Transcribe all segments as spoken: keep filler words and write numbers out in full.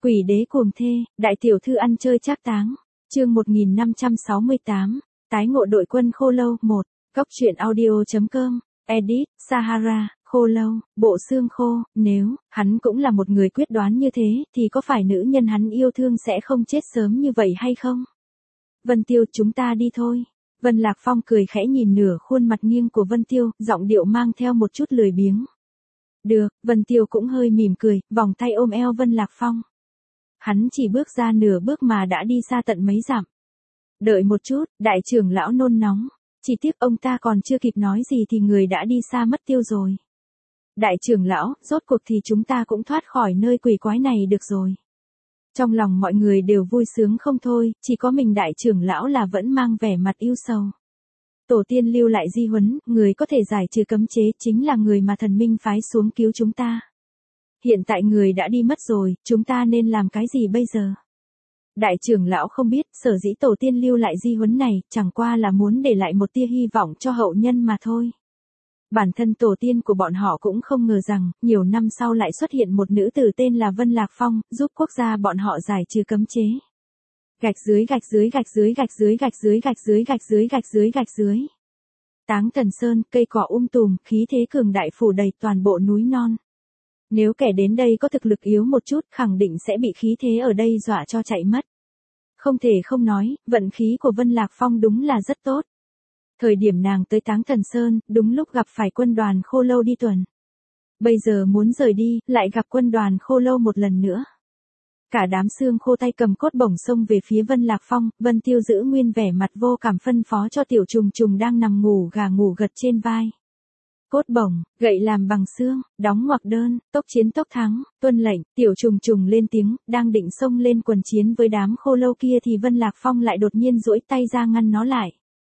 Quỷ đế cuồng thê, đại tiểu thư ăn chơi trác táng. Chương một nghìn năm trăm sáu mươi tám, tái ngộ đội quân Khô Lâu một. Góc truyện audio.com. Edit, Sahara, Khô Lâu, bộ xương khô. Nếu hắn cũng là một người quyết đoán như thế, thì có phải nữ nhân hắn yêu thương sẽ không chết sớm như vậy hay không? Vân Tiêu, chúng ta đi thôi. Vân Lạc Phong cười khẽ nhìn nửa khuôn mặt nghiêng của Vân Tiêu, giọng điệu mang theo một chút lười biếng. Được, Vân Tiêu cũng hơi mỉm cười, vòng tay ôm eo Vân Lạc Phong. Hắn chỉ bước ra nửa bước mà đã đi xa tận mấy dặm. Đợi một chút, đại trưởng lão nôn nóng. Chỉ tiếc ông ta còn chưa kịp nói gì thì người đã đi xa mất tiêu rồi. Đại trưởng lão, rốt cuộc thì chúng ta cũng thoát khỏi nơi quỷ quái này được rồi. Trong lòng mọi người đều vui sướng không thôi, chỉ có mình đại trưởng lão là vẫn mang vẻ mặt ưu sầu. Tổ tiên lưu lại di huấn, người có thể giải trừ cấm chế chính là người mà thần minh phái xuống cứu chúng ta. Hiện tại người đã đi mất rồi, chúng ta nên làm cái gì bây giờ? Đại trưởng lão không biết, sở dĩ tổ tiên lưu lại di huấn này, chẳng qua là muốn để lại một tia hy vọng cho hậu nhân mà thôi. Bản thân tổ tiên của bọn họ cũng không ngờ rằng, nhiều năm sau lại xuất hiện một nữ tử tên là Vân Lạc Phong, giúp quốc gia bọn họ giải trừ cấm chế. Gạch dưới gạch dưới gạch dưới gạch dưới gạch dưới gạch dưới gạch dưới gạch dưới gạch dưới. Táng Thần Sơn, cây cỏ um tùm, khí thế cường đại phủ đầy toàn bộ núi non. Nếu kẻ đến đây có thực lực yếu một chút, khẳng định sẽ bị khí thế ở đây dọa cho chạy mất. Không thể không nói, vận khí của Vân Lạc Phong đúng là rất tốt. Thời điểm nàng tới Táng Thần Sơn, đúng lúc gặp phải quân đoàn Khô Lâu đi tuần. Bây giờ muốn rời đi, lại gặp quân đoàn Khô Lâu một lần nữa. Cả đám xương khô tay cầm cốt bổng xông về phía Vân Lạc Phong, Vân Tiêu giữ nguyên vẻ mặt vô cảm phân phó cho tiểu trùng trùng đang nằm ngủ gà ngủ gật trên vai. Cốt bổng, gậy làm bằng xương, đóng ngoặc đơn, tốc chiến tốc thắng, tuân lệnh, tiểu trùng trùng lên tiếng, đang định xông lên quần chiến với đám khô lâu kia thì Vân Lạc Phong lại đột nhiên duỗi tay ra ngăn nó lại.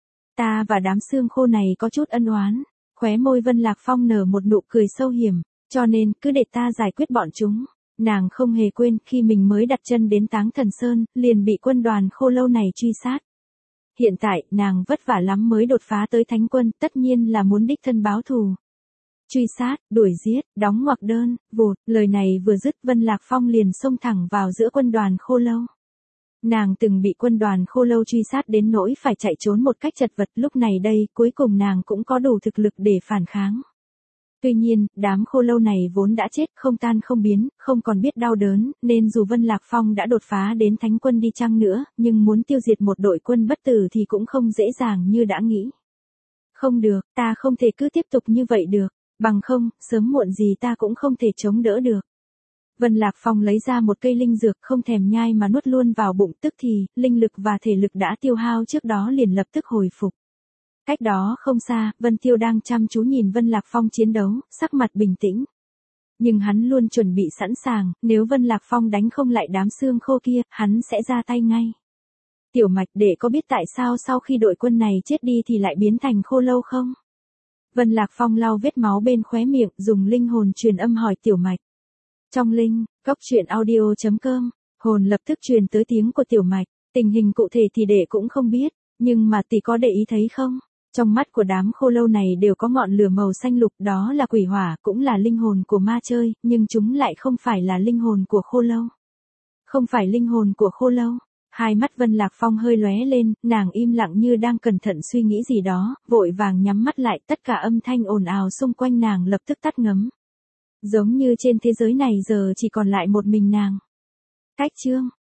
Ta và đám xương khô này có chút ân oán, khóe môi Vân Lạc Phong nở một nụ cười sâu hiểm, cho nên cứ để ta giải quyết bọn chúng. Nàng không hề quên khi mình mới đặt chân đến Táng Thần Sơn, liền bị quân đoàn khô lâu này truy sát. Hiện tại, nàng vất vả lắm mới đột phá tới thánh quân, tất nhiên là muốn đích thân báo thù. Truy sát, đuổi giết, đóng ngoặc đơn, vụt, lời này vừa dứt Vân Lạc Phong liền xông thẳng vào giữa quân đoàn khô lâu. Nàng từng bị quân đoàn khô lâu truy sát đến nỗi phải chạy trốn một cách chật vật, lúc này đây, cuối cùng nàng cũng có đủ thực lực để phản kháng. Tuy nhiên, đám khô lâu này vốn đã chết không tan không biến, không còn biết đau đớn, nên dù Vân Lạc Phong đã đột phá đến thánh quân đi chăng nữa, nhưng muốn tiêu diệt một đội quân bất tử thì cũng không dễ dàng như đã nghĩ. Không được, ta không thể cứ tiếp tục như vậy được, bằng không, sớm muộn gì ta cũng không thể chống đỡ được. Vân Lạc Phong lấy ra một cây linh dược không thèm nhai mà nuốt luôn vào bụng, tức thì, linh lực và thể lực đã tiêu hao trước đó liền lập tức hồi phục. Cách đó không xa, Vân Tiêu đang chăm chú nhìn Vân Lạc Phong chiến đấu, sắc mặt bình tĩnh. Nhưng hắn luôn chuẩn bị sẵn sàng, nếu Vân Lạc Phong đánh không lại đám xương khô kia, hắn sẽ ra tay ngay. Tiểu Mạch, đệ có biết tại sao sau khi đội quân này chết đi thì lại biến thành khô lâu không? Vân Lạc Phong lau vết máu bên khóe miệng, dùng linh hồn truyền âm hỏi Tiểu Mạch. Trong linh, góc truyện audio.com, hồn lập tức truyền tới tiếng của Tiểu Mạch, tình hình cụ thể thì đệ cũng không biết, nhưng mà tỷ có để ý thấy không? Trong mắt của đám khô lâu này đều có ngọn lửa màu xanh lục, đó là quỷ hỏa, cũng là linh hồn của ma chơi, nhưng chúng lại không phải là linh hồn của khô lâu. Không phải linh hồn của khô lâu. Hai mắt Vân Lạc Phong hơi lóe lên, nàng im lặng như đang cẩn thận suy nghĩ gì đó, vội vàng nhắm mắt lại, tất cả âm thanh ồn ào xung quanh nàng lập tức tắt ngấm. Giống như trên thế giới này giờ chỉ còn lại một mình nàng. Cách chương,